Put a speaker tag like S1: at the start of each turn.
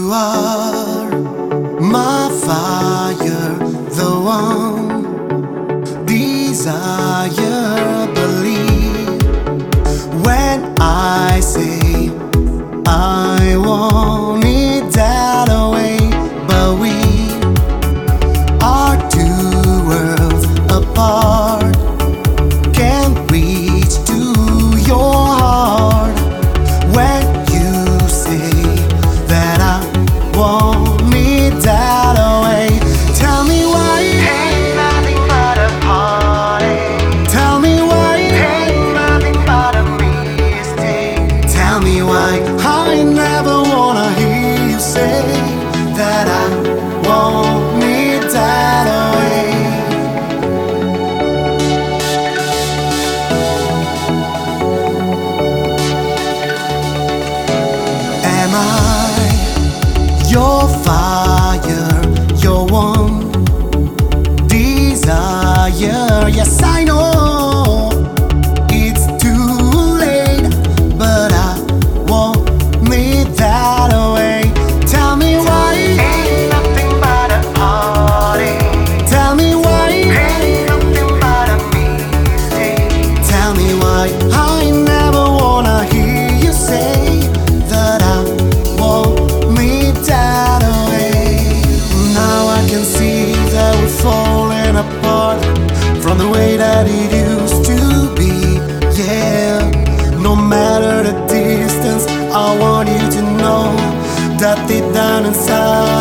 S1: You are my fire, the one desire. Believe when I say I want it that way, but we are two worlds apart. Can't reach to your heart when you say that I want me that way. Tell me why ain't nothing but a party. Tell me why ain't nothing but a mistake. Tell me why I never wanna hear you say that I want me that way. Am I your fire, your one desire? Yes, I know it's too late, but I want me that way. Tell me why ain't nothing but a party. Tell me why ain't nothing but a mistake. Tell me why I never wanna hear you say that I want me that way. Now I can see that we're falling apart from the way that it used to be. Yeah, no matter the distance, I want you to know that deep down inside